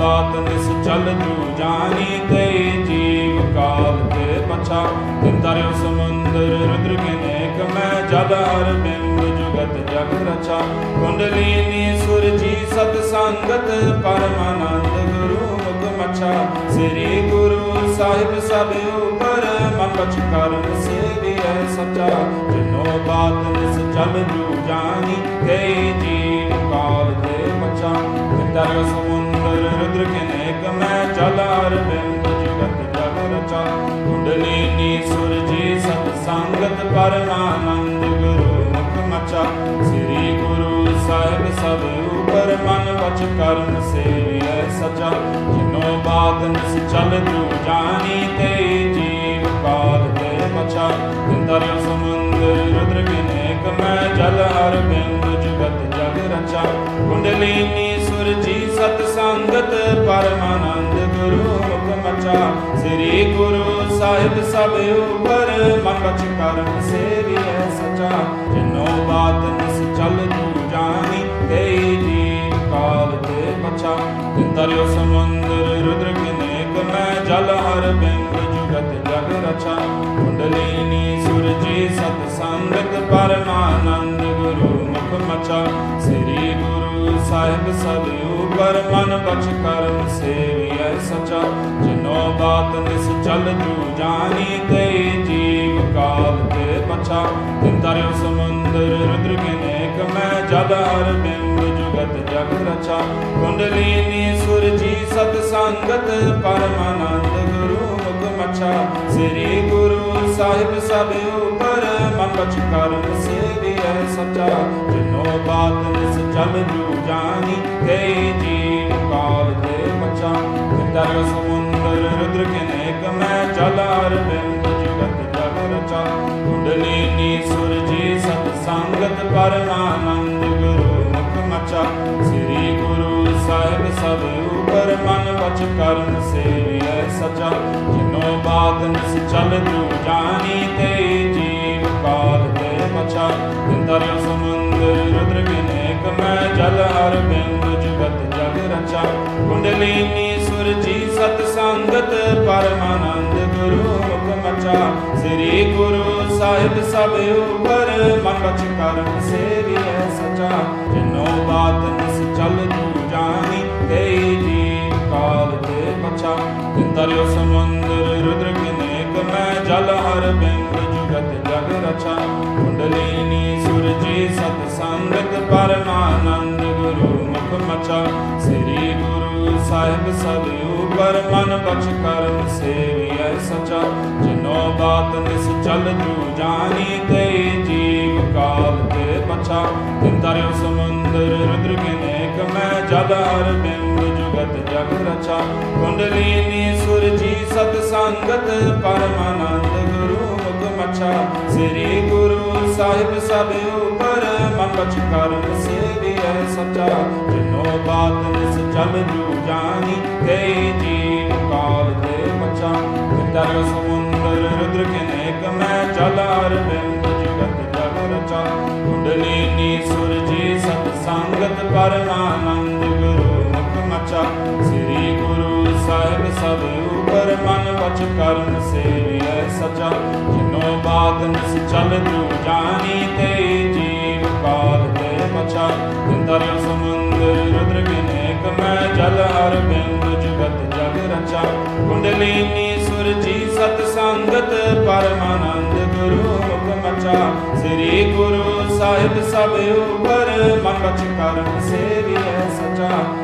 बात निस चल जू जानी ते जीव काल ते पछा तिन तरयो समुंदर रुद्र किनेक मैं जल हर बिंब जुगत जग रचा कुंडलिनी सुर जी सतसंगत परमानंद गुरु मुख मचा श्री गुरु साहिब सब ऊपर मन बच कर्म से भी है सच्चा जिनो बात निस चल जू जानी ते जीव काल ते पछा तरयो समुंदर रुद्र किनेक मैं जल हर बिंब जुगत जग रचा कुंडलिनी सुर जी सतसंगत परमानंद गुरु मुख मचा श्री गुरु साहिब सब ऊपर मन बच कर्म से है सचा जिनो बात निस चल जू जानी ते जीव काल ते पछा तरयो समुंदर रुद्र किनेक मैं जल हर बिंब जुगत जग रचा कुंडलिनी सुर जी सतसंगत परमानंद गुरु मुख मचा श्री गुरु साहिब सब ऊपर मन बच कर्म से भी है सचा जिनो बात निस चल जू जानी ते जीव काल ते पछा तरयो समुंदर रुद्र किनेक मैं जल हर बिंब जुगत जग रचा कुंडलिनी सुर जी सतसंगत परमानंद गुरु मुख मचा श्री गुरु साहिब सब ऊपर मन बच कर्म से है सचा जिनो बात निस चल जू जानी ते जीव काल ते पछा तरयो समुंदर रुद्र किनेक मैं जल हर बिंब जुगत जग रचा कुंडलिनी सुर जी सतसंगत परमानंद गुरु मुख मचा श्री गुरु साहिब सब ऊपर मन बच कर्म से भी है सचा जिनो बात निस चल जू जानी ते जीव काल ते पछा तरयो समुंदर रुद्र किनेक मैं जल हर बिंब जुगत जग रचा कुंडलिनी सुर जी सतसंगत परमानंद गुरु मुख मचा श्री गुरु साहिब सब ऊपर मन बच कर्म से है सचा जिनो बात निस चल जू जानी ते जीव काल ते पछा तरयो समुंदर रुद्र किनेक मैं जल हर बिंब जुगत जग रचा कुंडलिनी सुर जी सतसंगत परमानंद गुरु मुख मचा श्री गुरु साहिब सब ऊपर मन बच कर्म से भी है सचा जिनो बात निस चल जू जानी ते जीव काल ते पछा तरयो समुंदर रुद्र किनेक मैं जल हर बिंब जुगत जग रचा कुंडलिनी सुर जी सतसंगत परमानंद गुरु मुख मचा श्री गुरु साहिब सब ऊपर मन बच कर्म से है सचा जिनो बात निस चल जू जानी ते जीव काल ते पछा तरयो समुंदर रुद्र किनेक मैं जल हर बिंब जुगत जग रचा कुंडलिनी सुर जी सतसंगत परमानंद गुरु मुख मचा श्री गुरु साहिब सब ऊपर मन बच कर्म से भी है सचा जिनो बात निस चल जू जानी ते जीव काल ते पछा तरयो समुंदर रुद्र किनेक मैं जल हर बिंब जुगत जग रचा कुंडलिनी सुर जी सतसंगत परमानंद गुरु मुख मचा श्री गुरु साहिब सब ऊपर मन बच कर्म से है सचा जिनो बात निस चल जू जानी ते जीव काल ते पछा तरयो समुंदर रुद्र किनेक मैं जल हर बिंब जुगत जग रचा कुंडलिनी सुर जी सतसंगत परमानंद गुरु मुख मचा श्री गुरु साहिब सब ऊपर मन बच कर्म से भी है सचा।